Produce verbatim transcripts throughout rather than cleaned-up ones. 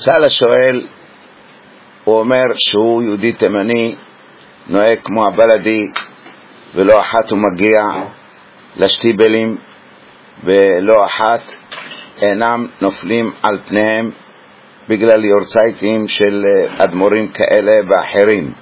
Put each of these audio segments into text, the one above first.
שאל השואל, הוא אומר שהוא יהודי תימני, נוהג כמו הבלדי, ולא אחת הוא מגיע לשטיבלים, ולא אחת אינם נופלים על פניהם בגלל יורצייטים של אדמו"רים כאלה ואחרים.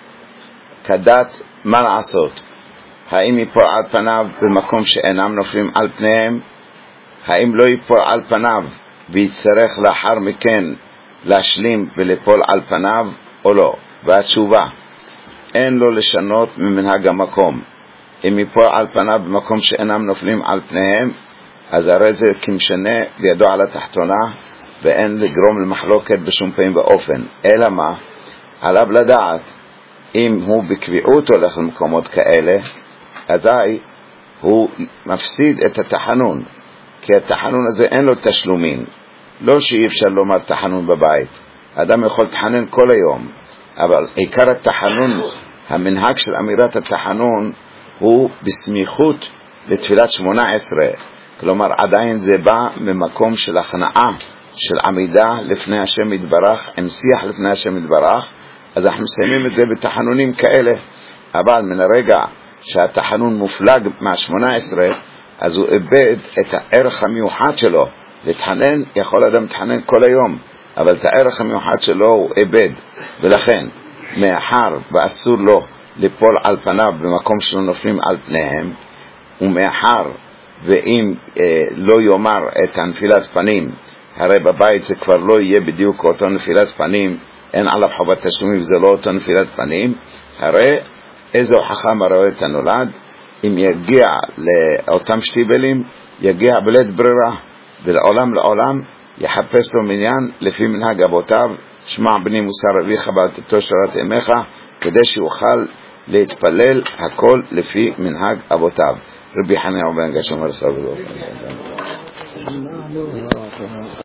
כדת מה לעשות? האם ייפול על פניו במקום שאינם נופלים על פניהם? האם לא ייפול על פניו ויצטרך לאחר מכן להשלים וליפול על פניו או לא? והתשובה, אין לו לשנות ממנהג המקום. אם ייפול על פניו במקום שאינם נופלים על פניהם, אז הרי זה כמשנה וידו על התחתונה, ואין לגרום למחלוקת בשום פעמים באופן. אלא מה? עליו לדעת, אם הוא בקביעות הולך למקומות כאלה, אזי הוא מפסיד את התחנון, כי התחנון הזה אין לו תשלומים. לא שאי אפשר לומר תחנון בבית, אדם יכול תחנן כל היום, אבל עיקר התחנון, המנהג של אמירת התחנון, הוא בסמיכות לתפילת שמונה עשרה, כלומר עדיין זה בא ממקום של הכנעה, של עמידה לפני השם יתברך, הנשיח לפני השם יתברך, אז אנחנו מסיימים את זה בתחנונים כאלה. אבל מן הרגע שהתחנון מופלג מה-שמונה עשרה, אז הוא איבד את הערך המיוחד שלו. לתחנן, יכול אדם לתחנן כל היום, אבל את הערך המיוחד שלו הוא איבד. ולכן, מאחר ואסור לו ליפול על פניו במקום שלא נופלים על פניהם, ומאחר ואם אה, לא יאמר את הנפילת פנים, הרי בבית זה כבר לא יהיה בדיוק אותו נפילת פנים, אין עליו חובת תשלומים, זה לא אותו נפילת פנים. הרי איזו חכם הרואה את הנולד, אם יגיע לאותם שטיבלים, יגיע בלית ברירה, ולעולם לעולם יחפש לו מניין לפי מנהג אבותיו, שמע בני מוסר אביך ואהבת שרת אמך, כדי שיוכל להתפלל הכל לפי מנהג אבותיו. רבי חנינא בן גרשום אומר סבא